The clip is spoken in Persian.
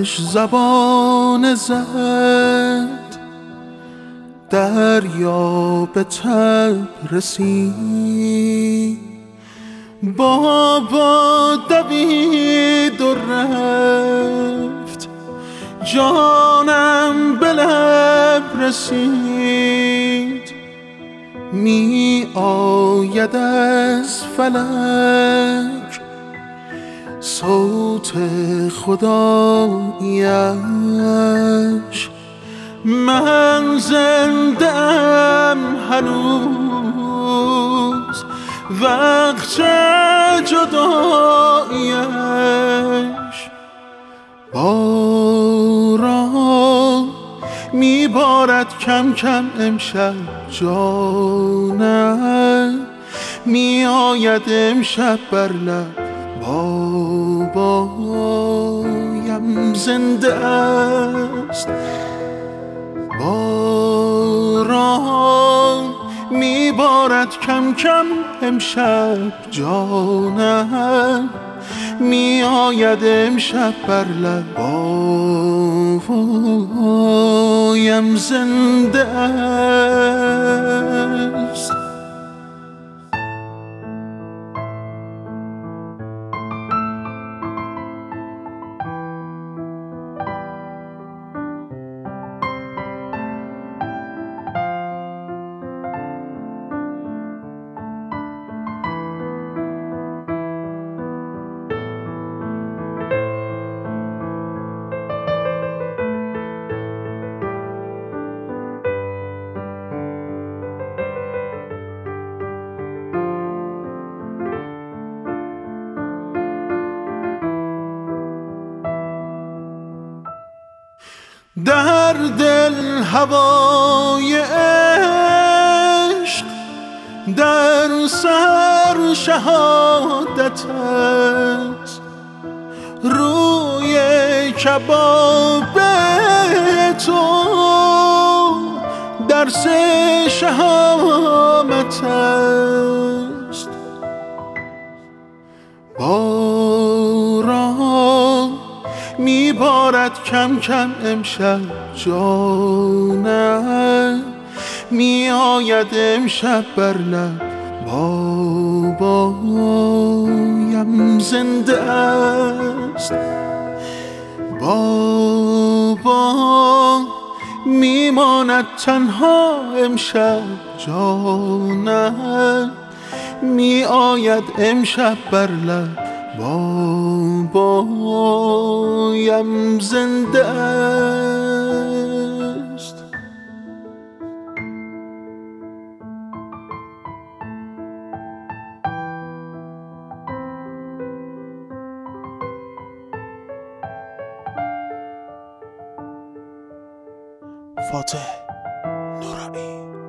آتش زبان زد، دریا به تب رسید. بابا دوید و رفت، جانم به لب رسید. می آید از فلک صوت خداییش، من زنده ام هنوز وقت جداییش. باران میبارد کم کم امشب جانم، می آید امشب بر لب بابایم زنده است. باران میبارد کم کم امشب جانم، می آید امشب بر لب بابایم زنده است. در دل هوای عشق، در سر شهادت است. روی کباب تو درس شهامت است. باران میبارد کم کم امشب جانم، می آید امشب بر لب بابایم زنده است. بابا میماند تنها امشب جانم، می آید امشب بر لب بابایم زنده است. فاتح نورانی.